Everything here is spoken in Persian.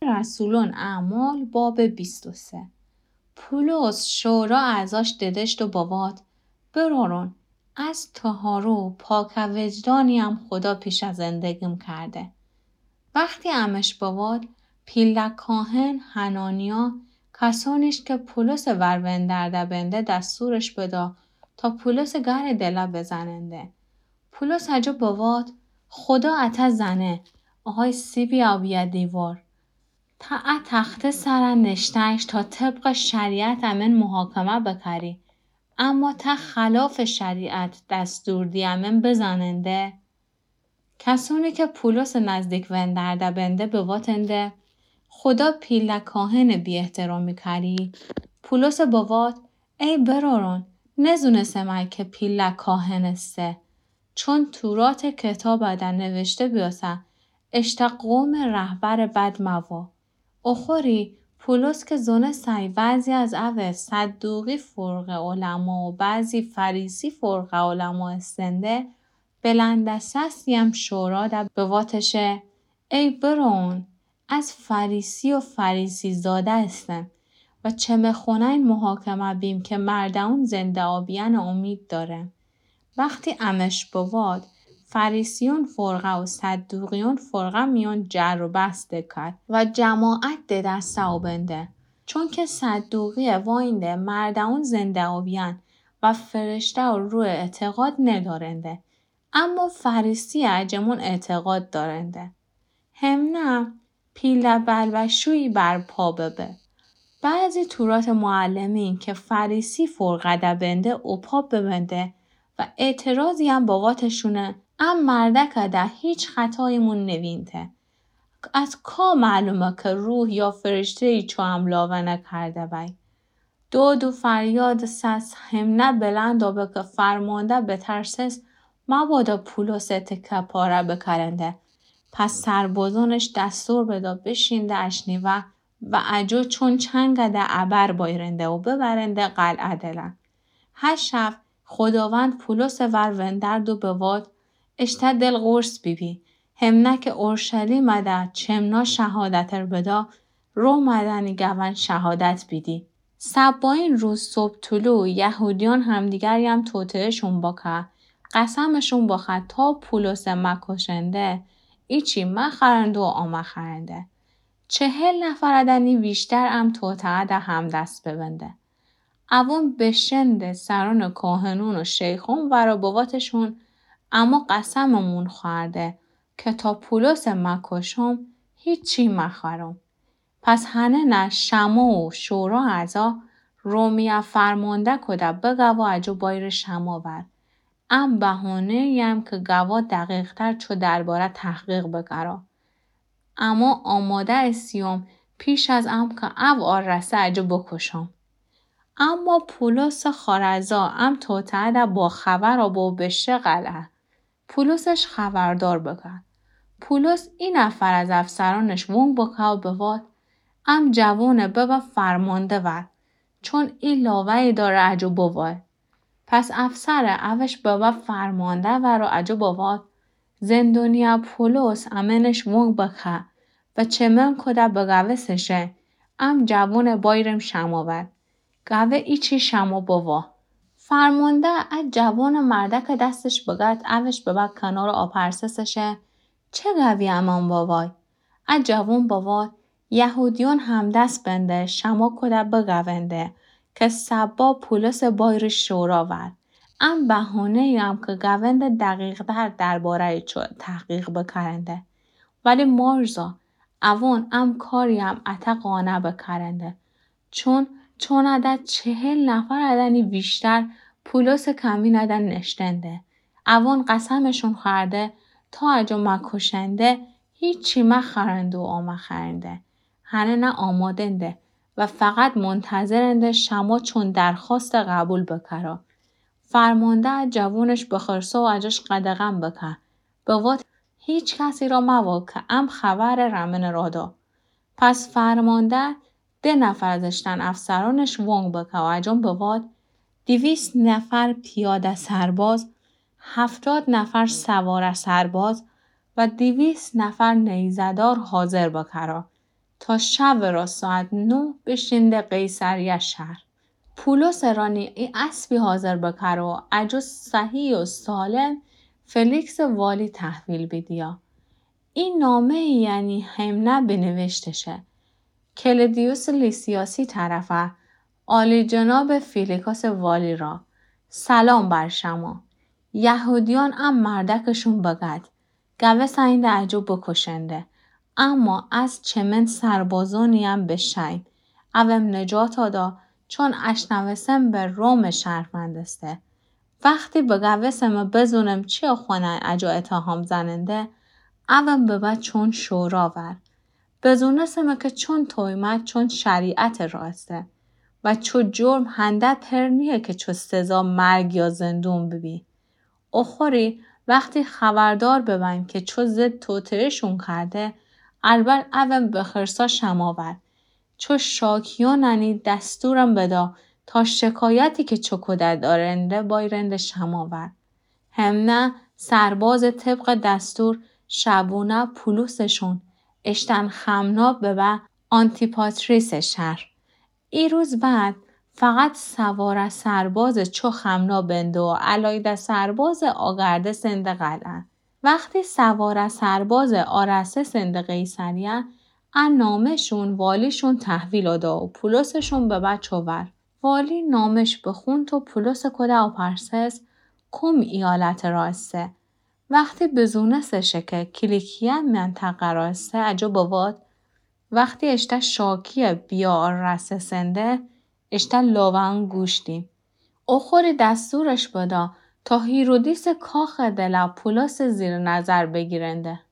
رسولون اعمال باب 23. پولس شورا ازاش ددشت و بابات برارون از طهارو پاک وجدانی هم خدا پیش از زندگیم کرده. وقتی امش بابات پیلک کاهن حنانیا کسانیش که پولس ورون بنده دستورش بدا تا پولس گر دلا بزننده. پولس اجا بابات خدا اتا زنه آهای سیبی آبیه دیوار. تا تخت سرن نشتنش تا طبق شریعت امن محاکمه بکری. اما تا خلاف شریعت دستور دی امن بزننده. کسانی که پولس نزدیک وندرده بنده بواتنده خدا پیلک کاهن بی احترامی کری. پولس بوات ای برارون نزونسته که پیلک کاهن استه. چون تورات کتاب بدن نوشته بیاسه اشتا قوم رهبر بد موا. اخوری پولس که زونه سای بعضی از اوه صدوقی فرق علما و بعضی فریسی فرق علما استنده بلندسست یم شورا در بواتشه ای برون از فریسی و فریسی زاده استم و چه مخونه این محاکمه بیم که مردون زنده آبیان امید داره. وقتی امش بواد فریسیون فرقه و صدوقیون فرقه میان جر و بحث دکد و جماعت ده دست آبنده. چون که صدوقی واینده مردون زنده آبیان و فرشته و روی اعتقاد ندارنده. اما فریسی عجمون اعتقاد دارنده. هم نه پیله بلوشویی بر پا ببه. بعضی تورات معلمین که فریسی فرقه ده بنده و پا ببنده و اعتراضی هم باواتشونه ام مرده که ده هیچ خطایمون نوینته. از کا معلومه که روح یا فرشته ای چو هم لاوه نکرده بای. دود و فریاد سس همنه بلند و به که فرمانده بترسس مبادا پولس تکه پاره بکرنده. پس سربازانش دستور بدا بشینده اشنیوه و اجو چون چنگه ده عبر بایرنده و ببرنده قلعه دلن. هر شب خداوند پولس وروندرد و بواد اشته دل غرص بیبی. همنه که اورشلیم مده چمنا شهادتر بدا رو مدنی گون شهادت بیدی. سباین روز صبح طلوع یهودیان همدیگریم توتهشون باکه قسمشون باخد تا پولس مکشنده ایچی مخرنده و آمخرنده. 40 نفر دنی بیشتر ام توتعه ده هم دست ببنده. اوون بشنده سران کاهنون و شیخون و ربواتشون اما قسممون خورده که تا پولس مکشم هیچی مخورم. پس هنه نه شما و شورا اعضا رومیه فرمانده کده بگه و اجو بایر شما ور. ام بهانه یم که گوا دقیق تر چو درباره تحقیق بکره. اما آماده اسیوم پیش از ام که او آرسه اجو بکشم. اما پولس خارزا ام توتعه با خبر و با بشه قلعه. پولسش خبردار بکن. پولس این نفر از افسرانش وون بکه و بواد ام جوونه ببا فرمانده ور. چون این لاوهی داره اجو بواد. پس افسر اوش بابا فرمانده ور و اجو بواد زندونیا پولس امنش وون بکه و چمن کده بگوه سشه ام جوونه بایرم شما ور. گوه ایچی شما بوا. فرمانده از جوان مرده که دستش بگد اوش ببا کنار آپرسسشه چه گوی امان بوای؟ از جوان بواد یهودیون هم دست بنده شما کده بگونده که سبا پولس بایر شورا ور. ام بهانه یم که گونده دقیق درباره چو تحقیق بکرنده. ولی مارزا اوان ام کاریم اتا قانه بکرنده. چون عدد 40 نفر عدنی بیشتر پولس کمی عدن نشتنده. اوان قسمشون خورده تا اجا مکشنده هیچی مخرنده و آمخرنده. هنه نه آمادنده و فقط منتظرنده شما چون درخواست قبول بکره. فرمانده جوونش بخرسه و اجاش قدغم بکن. به وقت هیچ کسی را موا که ام خبر رمن رادا. پس فرمانده 2 نفر ازشتن افسرانش وانگ بکه و اجام بواد 200 نفر پیاده سرباز 70 نفر سوار سرباز و 200 نفر نیزدار حاضر بکره تا شب را ساعت 9 بشینده قیصریه شهر. پولس رانی ای اسبی حاضر بکر و اجو صحیح و سالم فلیکس والی تحویل بدیا. این نامه یعنی همنه بنوشتشه. کلدیوس لیسیاسی طرفه عالی جناب فیلیکوس والی را سلام بر شما. یهودیان ام مردکشون بگد. گوه ساینده اجو بکشنده. اما از چمن سربازونی هم بشین. اوم نجات آدا چون اشنوسم به روم شرفندسته. وقتی به گوه بزونم چی خونه اجو اتهام زننده اوم ببد چون شورا ور. بزونستم که چون تویمت چون شریعت راسته و چو جرم هنده پرنیه که چو سزا مرگ یا زندون ببی. اخوری وقتی خبردار ببین که چو زد توترشون کرده البر اوم به خرسا شماور. چو شاکیوننی دستورم بدا تا شکایتی که چو کده دارنده بایرنده شماور. همنه سرباز طبق دستور شبونه پولوسشون اشتن خمنا به آنتیپاتریس شهر. ای روز بعد فقط سوار سرباز چو خمنا بنده و علایده سرباز آگرده سنده قلعه. وقتی سوار سرباز آرسه سنده قیصریه ان نامشون والیشون تحویل آده و پولوسشون به بچه ور. والی نامش بخون تو پولوس کده و پرسس کم ایالت راسته. وقتی بزونستشه که کلیکیه منطقه راسته اجا بواد وقتی اشته شاکی بیا رسه سنده اشته لاوان گوشتیم. اخوری دستورش بدا تا هیرودیس کاخ دل پولس زیر نظر بگیرنده.